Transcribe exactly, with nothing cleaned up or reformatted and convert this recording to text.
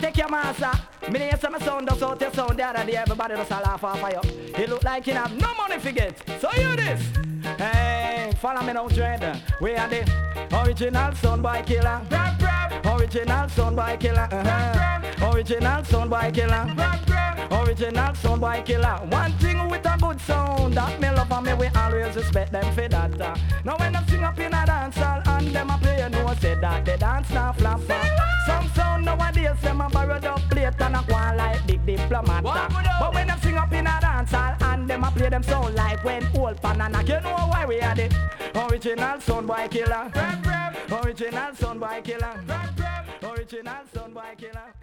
take your master. Me hear some sound does out your sound the other day. Everybody does a laugh off of you. It look like you have no money to get. So hear this. Hey, follow me now, Dread. We are the original sound boy killer. Original sound boy killer. Uh-huh. Original sound boy killer. Original sound boy killer. One thing with a good sound that me love and me we always respect them for that. Uh. Now when I sing up in a dance hall and them a play, you know say that the dance now flap. Uh. Some sound nowadays them a borrowed up plate and a go on like big diplomat. Uh. But when I sing up in a dance hall and them a play them sound like when old panana. You know why we are the original sound boy killer. Original sound boy killer. Original sound boy killer.